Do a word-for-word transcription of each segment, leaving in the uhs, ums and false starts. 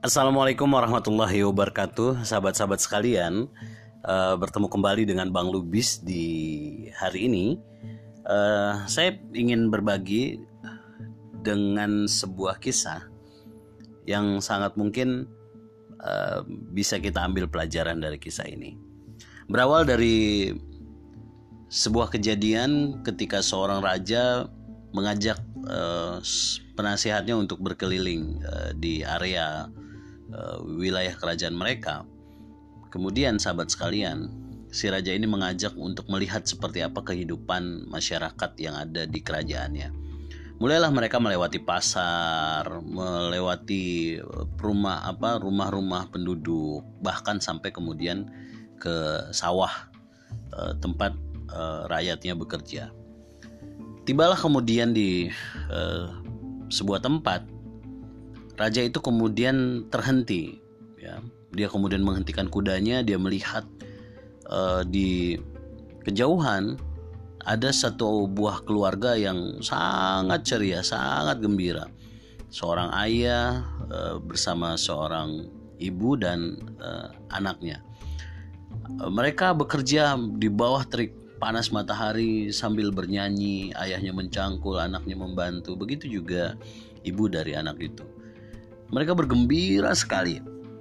Assalamualaikum warahmatullahi wabarakatuh, sahabat-sahabat sekalian. Uh, bertemu kembali dengan Bang Lubis di hari ini. Uh, saya ingin berbagi dengan sebuah kisah yang sangat mungkin uh, bisa kita ambil pelajaran dari kisah ini. Berawal dari sebuah kejadian ketika seorang raja mengajak uh, penasihatnya untuk berkeliling uh, di area uh, wilayah kerajaan mereka. Kemudian sahabat sekalian, si raja ini mengajak untuk melihat seperti apa kehidupan masyarakat yang ada di kerajaannya. Mulailah mereka melewati pasar, melewati rumah apa rumah-rumah penduduk, bahkan sampai kemudian ke sawah uh, tempat uh, rakyatnya bekerja. Tibalah kemudian di uh, sebuah tempat, raja itu kemudian terhenti. Ya, dia kemudian menghentikan kudanya. Dia melihat uh, di kejauhan ada satu buah keluarga yang sangat ceria, sangat gembira. Seorang ayah uh, bersama seorang ibu dan uh, anaknya. Uh, mereka bekerja di bawah terik panas matahari sambil bernyanyi. Ayahnya mencangkul, anaknya membantu. Begitu juga ibu dari anak itu. Mereka bergembira sekali.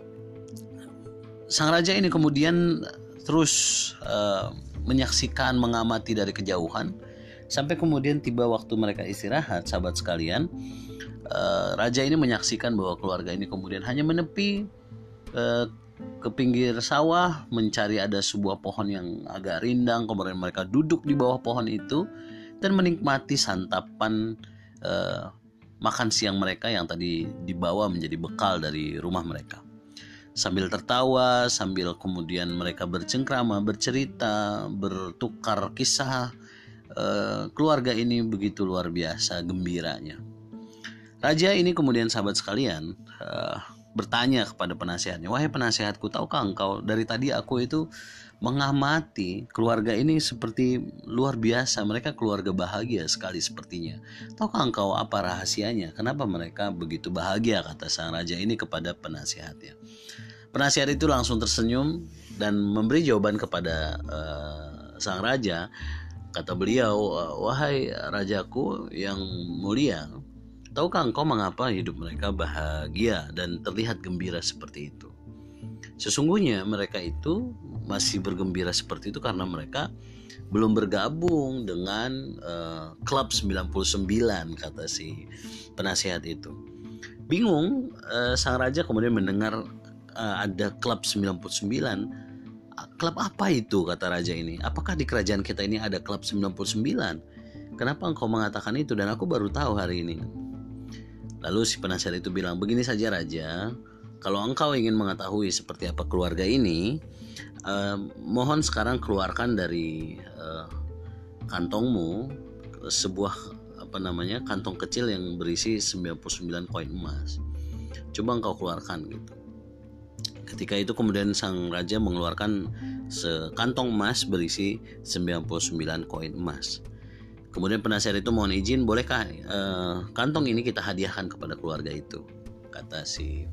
Sang raja ini kemudian terus uh, menyaksikan, mengamati dari kejauhan sampai kemudian tiba waktu mereka istirahat. Sahabat sekalian, uh, raja ini menyaksikan bahwa keluarga ini kemudian hanya menepi uh, ke pinggir sawah, mencari ada sebuah pohon yang agak rindang. Kemudian mereka duduk di bawah pohon itu dan menikmati santapan uh, makan siang mereka yang tadi dibawa menjadi bekal dari rumah mereka. Sambil tertawa, sambil kemudian mereka bercengkrama, bercerita, bertukar kisah. uh, keluarga ini begitu luar biasa gembiranya. Raja ini kemudian sahabat sekalian uh, bertanya kepada penasihatnya, "Wahai penasihatku, tahukah engkau dari tadi aku itu mengamati keluarga ini seperti luar biasa. Mereka keluarga bahagia sekali sepertinya. Tahukah engkau apa rahasianya? Kenapa mereka begitu bahagia?" kata sang raja ini kepada penasihatnya. Penasihat itu langsung tersenyum dan memberi jawaban kepada uh, sang raja. Kata beliau, "Wahai rajaku yang mulia, tahukah engkau mengapa hidup mereka bahagia dan terlihat gembira seperti itu? Sesungguhnya mereka itu masih bergembira seperti itu karena mereka belum bergabung dengan uh, klub sembilan puluh sembilan," kata si penasihat itu. Bingung, uh, sang raja kemudian mendengar uh, ada klub sembilan puluh sembilan. "Klub apa itu?" kata raja ini. "Apakah di kerajaan kita ini ada klub sembilan puluh sembilan? Kenapa engkau mengatakan itu? Dan aku baru tahu hari ini." Lalu si penasihat itu bilang, "Begini saja raja, kalau engkau ingin mengetahui seperti apa keluarga ini, eh, mohon sekarang keluarkan dari eh, kantongmu sebuah apa namanya kantong kecil yang berisi sembilan puluh sembilan koin emas. Coba engkau keluarkan," gitu. Ketika itu kemudian sang raja mengeluarkan sekantong emas berisi sembilan puluh sembilan koin emas. Kemudian penasihat itu mohon izin, "Bolehkah eh, kantong ini kita hadiahkan kepada keluarga itu?" kata si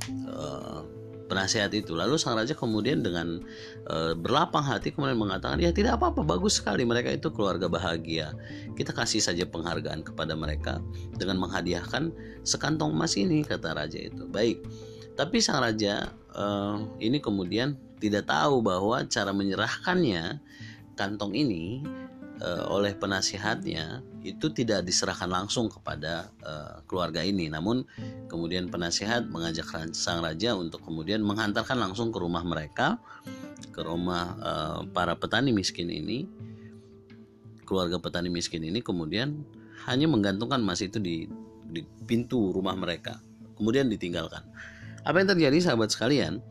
eh, penasihat itu. Lalu sang raja kemudian dengan eh, berlapang hati kemudian mengatakan, "Ya tidak apa-apa, bagus sekali, mereka itu keluarga bahagia. Kita kasih saja penghargaan kepada mereka dengan menghadiahkan sekantong emas ini," kata raja itu. Baik, tapi sang raja eh, ini kemudian tidak tahu bahwa cara menyerahkannya kantong ini oleh penasihatnya itu tidak diserahkan langsung kepada uh, keluarga ini, namun kemudian penasihat mengajak sang raja untuk kemudian menghantarkan langsung ke rumah mereka, ke rumah uh, para petani miskin ini. Keluarga petani miskin ini kemudian hanya menggantungkan emas itu di, di pintu rumah mereka, kemudian ditinggalkan. Apa yang terjadi sahabat sekalian?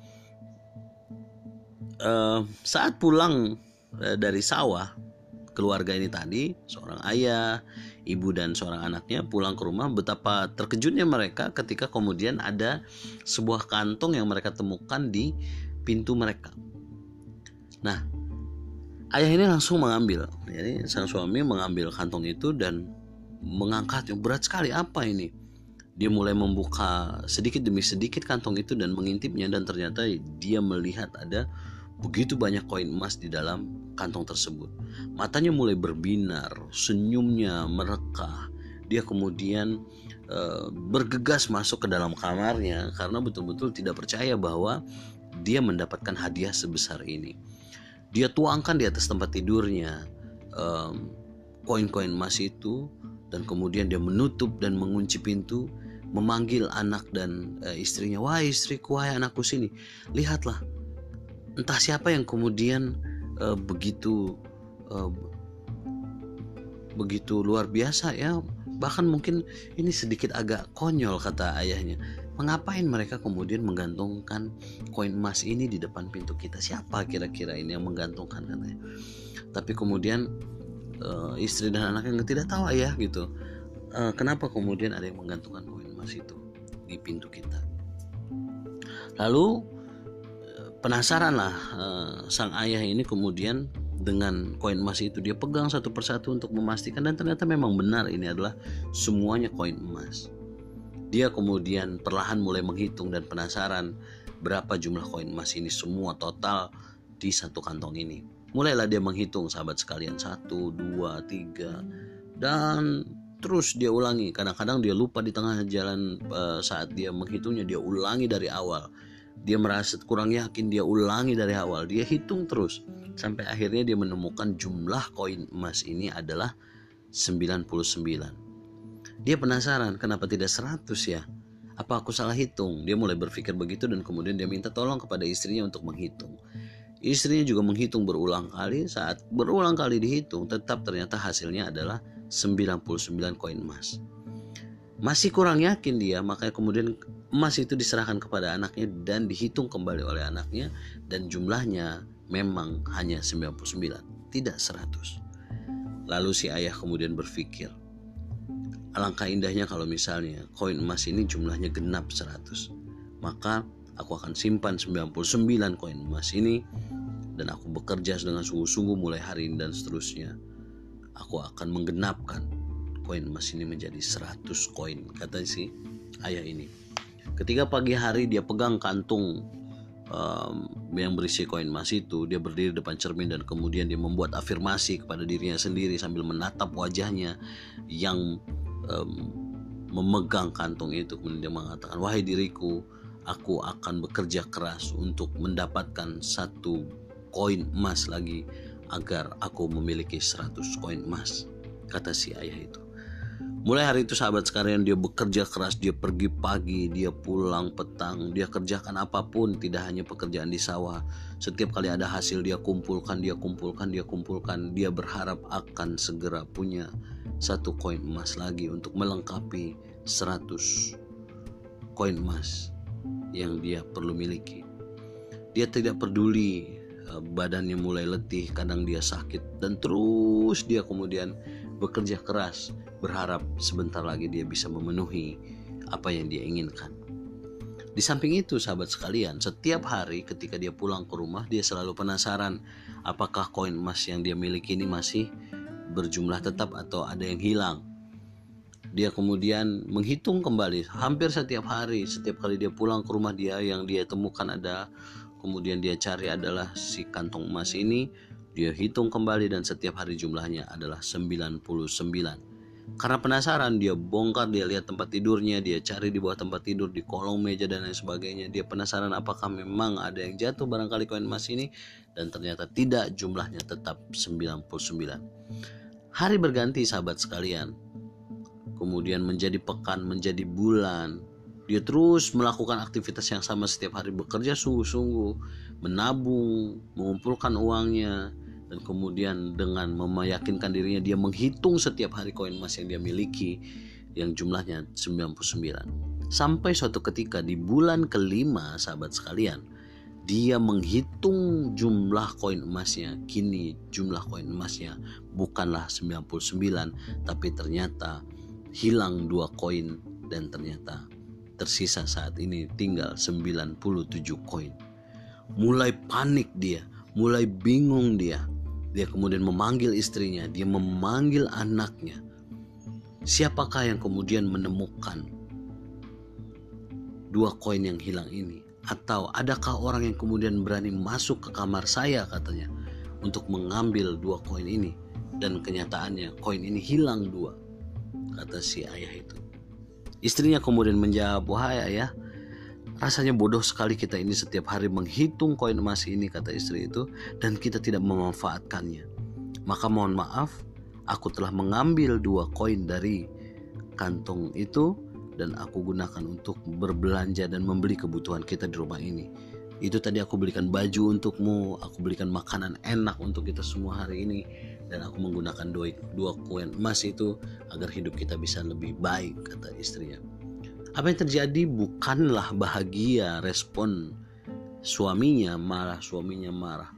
Uh, saat pulang uh, dari sawah, keluarga ini tadi, seorang ayah, ibu dan seorang anaknya pulang ke rumah, betapa terkejutnya mereka ketika kemudian ada sebuah kantong yang mereka temukan di pintu mereka. Nah, ayah ini langsung mengambil. Jadi sang suami mengambil kantong itu dan mengangkatnya. Berat sekali, apa ini? Dia mulai membuka sedikit demi sedikit kantong itu dan mengintipnya, dan ternyata dia melihat ada begitu banyak koin emas di dalam kantong tersebut. Matanya mulai berbinar, senyumnya merekah. Dia kemudian e, bergegas masuk ke dalam kamarnya karena betul-betul tidak percaya bahwa dia mendapatkan hadiah sebesar ini. Dia tuangkan di atas tempat tidurnya e, koin-koin emas itu, dan kemudian dia menutup dan mengunci pintu, memanggil anak dan e, istrinya. Wahai istriku, wahai anakku, sini, lihatlah. Entah siapa yang kemudian uh, begitu uh, begitu luar biasa ya. Bahkan mungkin ini sedikit agak konyol, kata ayahnya. Mengapain mereka kemudian menggantungkan koin emas ini di depan pintu kita? Siapa kira-kira ini yang menggantungkan, katanya. Tapi kemudian uh, istri dan anaknya tidak tahu ayah gitu. Uh, kenapa kemudian ada yang menggantungkan koin emas itu di pintu kita? Lalu penasaranlah uh, sang ayah ini kemudian dengan koin emas itu. Dia pegang satu persatu untuk memastikan, dan ternyata memang benar ini adalah semuanya koin emas. Dia kemudian perlahan mulai menghitung dan penasaran berapa jumlah koin emas ini semua total di satu kantong ini. Mulailah dia menghitung, sahabat sekalian, satu, dua, tiga, dan terus dia ulangi. Kadang-kadang dia lupa di tengah jalan uh, saat dia menghitungnya, dia ulangi dari awal. Dia merasa kurang yakin, dia ulangi dari awal. Dia hitung terus sampai akhirnya dia menemukan jumlah koin emas ini adalah sembilan puluh sembilan. Dia penasaran, kenapa tidak seratus ya? Apa aku salah hitung? Dia mulai berpikir begitu, dan kemudian dia minta tolong kepada istrinya untuk menghitung. Istrinya juga menghitung berulang kali. Saat berulang kali dihitung, tetap ternyata hasilnya adalah sembilan puluh sembilan koin emas. Masih kurang yakin dia, makanya kemudian emas itu diserahkan kepada anaknya dan dihitung kembali oleh anaknya, dan jumlahnya memang hanya sembilan puluh sembilan, tidak seratus. Lalu si ayah kemudian berpikir, alangkah indahnya kalau misalnya koin emas ini jumlahnya genap seratus. Maka aku akan simpan sembilan puluh sembilan koin emas ini, dan aku bekerja dengan sungguh-sungguh mulai hari ini dan seterusnya. Aku akan menggenapkan koin emas ini menjadi seratus koin, kata si ayah ini. Ketika pagi hari dia pegang kantung um, yang berisi koin emas itu, dia berdiri depan cermin dan kemudian dia membuat afirmasi kepada dirinya sendiri sambil menatap wajahnya yang um, memegang kantung itu. Kemudian dia mengatakan, wahai diriku, aku akan bekerja keras untuk mendapatkan satu koin emas lagi agar aku memiliki seratus koin emas, kata si ayah itu. Mulai hari itu, sahabat sekalian, dia bekerja keras. Dia pergi pagi, dia pulang petang. Dia kerjakan apapun, tidak hanya pekerjaan di sawah. Setiap kali ada hasil, dia kumpulkan, dia kumpulkan, dia kumpulkan. Dia berharap akan segera punya satu koin emas lagi untuk melengkapi seratus koin emas yang dia perlu miliki. Dia tidak peduli badannya mulai letih, kadang dia sakit, dan terus dia kemudian bekerja keras, berharap sebentar lagi dia bisa memenuhi apa yang dia inginkan. Di samping itu, sahabat sekalian, setiap hari ketika dia pulang ke rumah, dia selalu penasaran apakah koin emas yang dia miliki ini masih berjumlah tetap atau ada yang hilang. Dia kemudian menghitung kembali hampir setiap hari. Setiap kali dia pulang ke rumah, dia yang dia temukan ada, kemudian dia cari adalah si kantong emas ini. Dia hitung kembali dan setiap hari jumlahnya adalah sembilan puluh sembilan. Karena penasaran, dia bongkar, dia lihat tempat tidurnya, dia cari di bawah tempat tidur, di kolong meja dan lain sebagainya. Dia penasaran apakah memang ada yang jatuh barangkali koin emas ini, dan ternyata tidak, jumlahnya tetap sembilan puluh sembilan. Hari berganti, sahabat sekalian. Kemudian menjadi pekan, menjadi bulan. Dia terus melakukan aktivitas yang sama setiap hari, bekerja sungguh-sungguh, menabung, mengumpulkan uangnya, dan kemudian dengan meyakinkan dirinya dia menghitung setiap hari koin emas yang dia miliki yang jumlahnya sembilan puluh sembilan. Sampai suatu ketika di bulan kelima, sahabat sekalian, dia menghitung jumlah koin emasnya. Kini jumlah koin emasnya bukanlah sembilan puluh sembilan, tapi ternyata hilang dua koin, dan ternyata tersisa saat ini tinggal sembilan puluh tujuh koin. Mulai panik dia, mulai bingung dia. Dia kemudian memanggil istrinya, dia memanggil anaknya. Siapakah yang kemudian menemukan dua koin yang hilang ini? Atau adakah orang yang kemudian berani masuk ke kamar saya katanya untuk mengambil dua koin ini? Dan kenyataannya koin ini hilang dua, kata si ayah itu. Istrinya kemudian menjawab, wahai ayah, rasanya bodoh sekali kita ini setiap hari menghitung koin emas ini, kata istri itu, dan kita tidak memanfaatkannya. Maka mohon maaf, aku telah mengambil dua koin dari kantong itu dan aku gunakan untuk berbelanja dan membeli kebutuhan kita di rumah ini. Itu tadi aku belikan baju untukmu, aku belikan makanan enak untuk kita semua hari ini, dan aku menggunakan dua, dua koin emas itu agar hidup kita bisa lebih baik, kata istrinya. Apa yang terjadi bukanlah bahagia respon suaminya, malah suaminya marah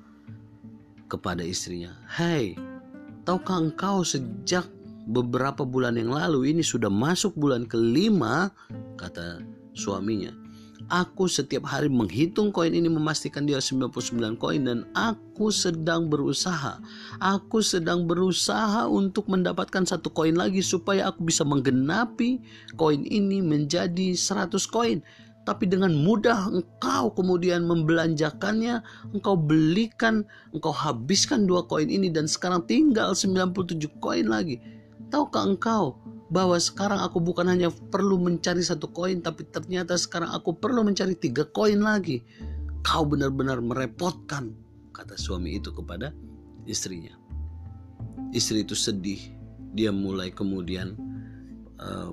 kepada istrinya. Hei, tahukah engkau sejak beberapa bulan yang lalu, ini sudah masuk bulan kelima, kata suaminya. Aku setiap hari menghitung koin ini memastikan dia sembilan puluh sembilan koin, dan aku sedang berusaha. Aku sedang berusaha untuk mendapatkan satu koin lagi supaya aku bisa menggenapi koin ini menjadi seratus koin. Tapi dengan mudah engkau kemudian membelanjakannya, engkau belikan, engkau habiskan dua koin ini dan sekarang tinggal sembilan puluh tujuh koin lagi. Tahukah engkau bahwa sekarang aku bukan hanya perlu mencari satu koin, tapi ternyata sekarang aku perlu mencari tiga koin lagi. Kau benar-benar merepotkan, kata suami itu kepada istrinya. Istri itu sedih. Dia mulai kemudian uh,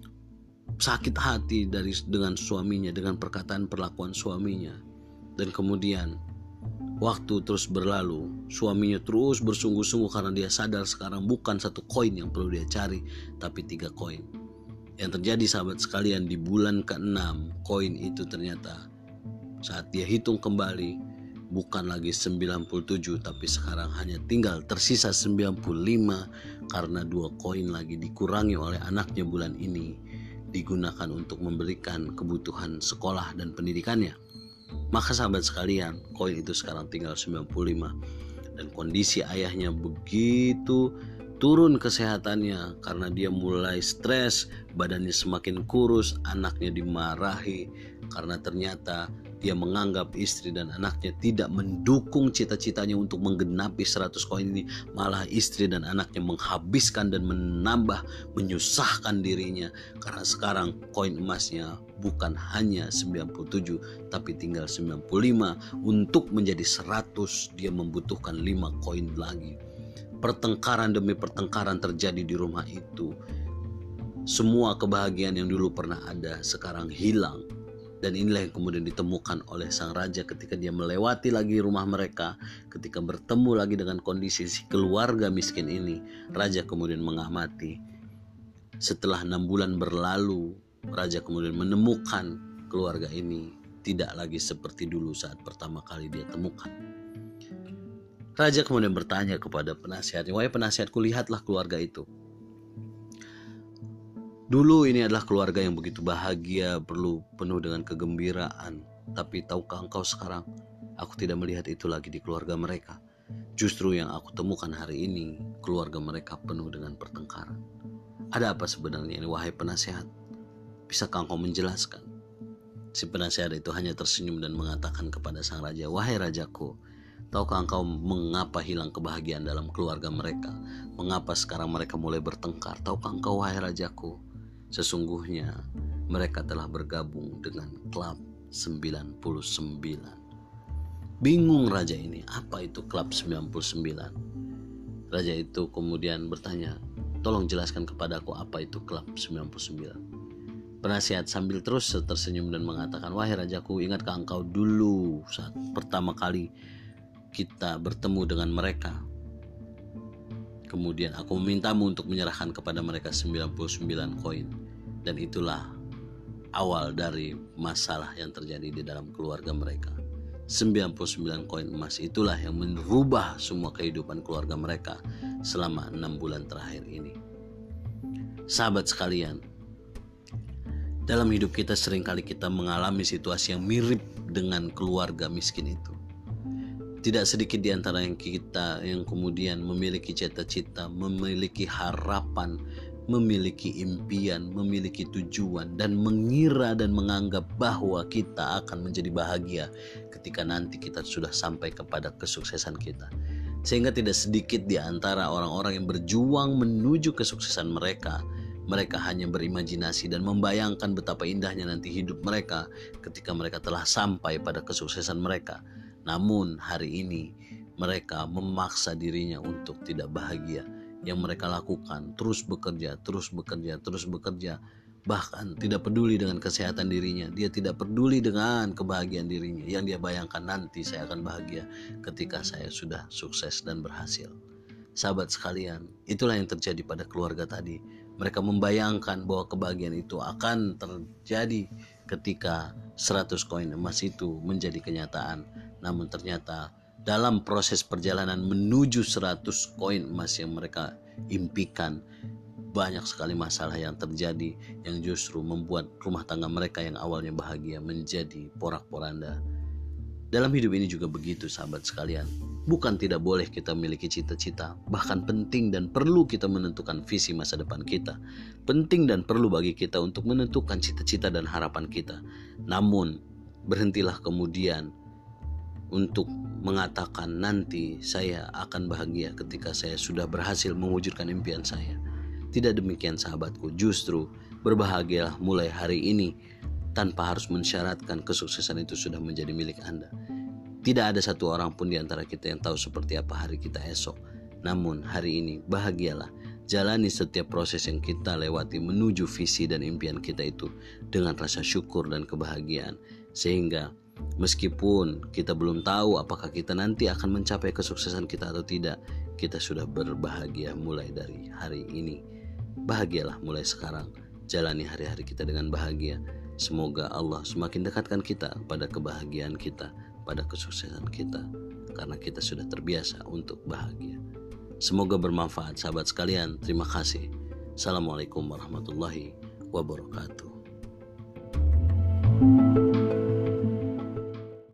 sakit hati dari dengan suaminya, dengan perkataan perlakuan suaminya. Dan kemudian waktu terus berlalu, suaminya terus bersungguh-sungguh karena dia sadar sekarang bukan satu koin yang perlu dia cari, tapi tiga koin. Yang terjadi sahabat sekalian, di bulan keenam, koin itu ternyata saat dia hitung kembali bukan lagi sembilan puluh tujuh, tapi sekarang hanya tinggal tersisa sembilan puluh lima karena dua koin lagi dikurangi oleh anaknya bulan ini digunakan untuk memberikan kebutuhan sekolah dan pendidikannya. Maka sahabat sekalian, koin itu sekarang tinggal sembilan puluh lima, dan kondisi ayahnya begitu turun kesehatannya karena dia mulai stres, badannya semakin kurus, anaknya dimarahi karena ternyata dia menganggap istri dan anaknya tidak mendukung cita-citanya untuk menggenapi seratus koin ini. Malah istri dan anaknya menghabiskan dan menambah, menyusahkan dirinya karena sekarang koin emasnya bukan hanya sembilan puluh tujuh tapi tinggal sembilan puluh lima. Untuk menjadi seratus dia membutuhkan lima koin lagi. Pertengkaran demi pertengkaran terjadi di rumah itu. Semua kebahagiaan yang dulu pernah ada sekarang hilang. Dan inilah yang kemudian ditemukan oleh sang raja ketika dia melewati lagi rumah mereka, ketika bertemu lagi dengan kondisi si keluarga miskin ini. Raja kemudian mengamati. Setelah enam bulan berlalu, raja kemudian menemukan keluarga ini tidak lagi seperti dulu saat pertama kali dia temukan. Raja kemudian bertanya kepada penasihatnya, wahai penasihatku, lihatlah keluarga itu. Dulu ini adalah keluarga yang begitu bahagia, perlu penuh dengan kegembiraan. Tapi tahukah engkau sekarang, aku tidak melihat itu lagi di keluarga mereka. Justru yang aku temukan hari ini, keluarga mereka penuh dengan pertengkaran. Ada apa sebenarnya ini, wahai penasihat? Bisakah engkau menjelaskan? Si penasihat itu hanya tersenyum dan mengatakan kepada sang raja, wahai rajaku, tahukah engkau mengapa hilang kebahagiaan dalam keluarga mereka? Mengapa sekarang mereka mulai bertengkar? Tahukah engkau, wahai rajaku, sesungguhnya mereka telah bergabung dengan klub sembilan puluh sembilan. Bingung raja ini, apa itu klub sembilan puluh sembilan? Raja itu kemudian bertanya, tolong jelaskan kepadaku apa itu klub sembilan puluh sembilan. Penasihat sambil terus tersenyum dan mengatakan, wahai rajaku, ingatkah engkau dulu saat pertama kali kita bertemu dengan mereka? Kemudian aku memintamu untuk menyerahkan kepada mereka sembilan puluh sembilan koin. Dan itulah awal dari masalah yang terjadi di dalam keluarga mereka. sembilan puluh sembilan koin emas itulah yang merubah semua kehidupan keluarga mereka selama enam bulan terakhir ini. Sahabat sekalian, dalam hidup kita seringkali kita mengalami situasi yang mirip dengan keluarga miskin itu. Tidak sedikit di antara yang kita yang kemudian memiliki cita-cita, memiliki harapan, memiliki impian, memiliki tujuan, dan mengira dan menganggap bahwa kita akan menjadi bahagia ketika nanti kita sudah sampai kepada kesuksesan kita. Sehingga tidak sedikit di antara orang-orang yang berjuang menuju kesuksesan mereka, mereka hanya berimajinasi dan membayangkan betapa indahnya nanti hidup mereka ketika mereka telah sampai pada kesuksesan mereka. Namun hari ini mereka memaksa dirinya untuk tidak bahagia. Yang mereka lakukan terus bekerja, terus bekerja, terus bekerja. Bahkan tidak peduli dengan kesehatan dirinya. Dia tidak peduli dengan kebahagiaan dirinya. Yang dia bayangkan, nanti saya akan bahagia ketika saya sudah sukses dan berhasil. Sahabat sekalian, itulah yang terjadi pada keluarga tadi. Mereka membayangkan bahwa kebahagiaan itu akan terjadi ketika seratus koin emas itu menjadi kenyataan. Namun ternyata dalam proses perjalanan menuju seratus koin emas yang mereka impikan, banyak sekali masalah yang terjadi yang justru membuat rumah tangga mereka yang awalnya bahagia menjadi porak-poranda. Dalam hidup ini juga begitu, sahabat sekalian. Bukan tidak boleh kita memiliki cita-cita, bahkan penting dan perlu kita menentukan visi masa depan kita. Penting dan perlu bagi kita untuk menentukan cita-cita dan harapan kita. Namun berhentilah kemudian untuk mengatakan nanti saya akan bahagia ketika saya sudah berhasil mewujudkan impian saya. Tidak demikian, sahabatku. Justru berbahagialah mulai hari ini tanpa harus mensyaratkan kesuksesan itu sudah menjadi milik Anda. Tidak ada satu orang pun di antara kita yang tahu seperti apa hari kita esok. Namun hari ini bahagialah. Jalani setiap proses yang kita lewati menuju visi dan impian kita itu dengan rasa syukur dan kebahagiaan. Sehingga meskipun kita belum tahu apakah kita nanti akan mencapai kesuksesan kita atau tidak, kita sudah berbahagia mulai dari hari ini. Bahagialah mulai sekarang. Jalani hari-hari kita dengan bahagia. Semoga Allah semakin dekatkan kita pada kebahagiaan kita, pada kesuksesan kita, karena kita sudah terbiasa untuk bahagia. Semoga bermanfaat, sahabat sekalian. Terima kasih. Assalamualaikum warahmatullahi wabarakatuh.